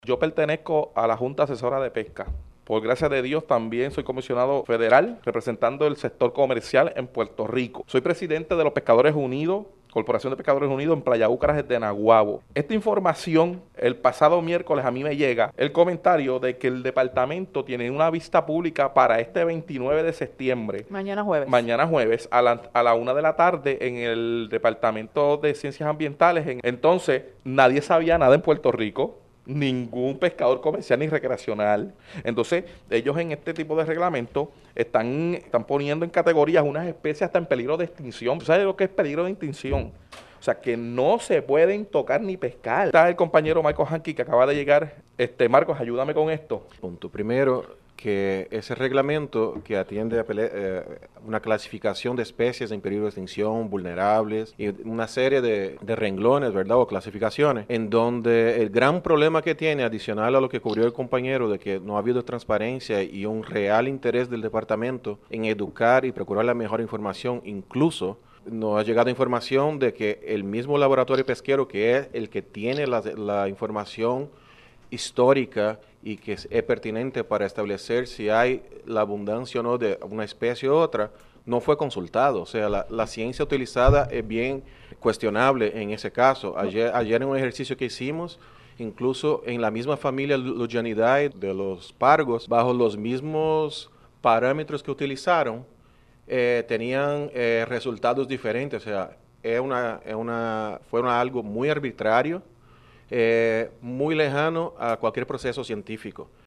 Yo pertenezco a la Junta Asesora de Pesca. Por gracia de Dios también soy comisionado federal representando el sector comercial en Puerto Rico. Soy presidente de los Pescadores Unidos, Corporación de Pescadores Unidos en Playa Úcaras de Naguabo. Esta información, el pasado miércoles a mí me llega el comentario de que el departamento tiene una vista pública para este 29 de septiembre. Mañana jueves. Mañana jueves a la 1 de la tarde en el Departamento de Ciencias Ambientales. Entonces, nadie sabía nada en Puerto Rico, ningún pescador comercial ni recreacional. Entonces, ellos en este tipo de reglamento están poniendo en categorías unas especies hasta en peligro de extinción. ¿Sabes lo que es peligro de extinción? O sea, que no se pueden tocar ni pescar. Está el compañero Marcos Hanky que acaba de llegar. Marcos, ayúdame con esto. Punto primero, que ese reglamento que atiende a una clasificación de especies en peligro de extinción, vulnerables, y una serie de renglones, ¿verdad?, o clasificaciones, en donde el gran problema que tiene, adicional a lo que cubrió el compañero, de que no ha habido transparencia y un real interés del departamento en educar y procurar la mejor información, incluso nos ha llegado información de que el mismo laboratorio pesquero, que es el que tiene la información histórica y que es pertinente para establecer si hay la abundancia o no de una especie u otra, no fue consultado. O sea, la ciencia utilizada es bien cuestionable en ese caso. Ayer en un ejercicio que hicimos, incluso en la misma familia Lugianidae de los pargos, bajo los mismos parámetros que utilizaron, tenían resultados diferentes. O sea, fue algo muy arbitrario, muy lejano a cualquier proceso científico.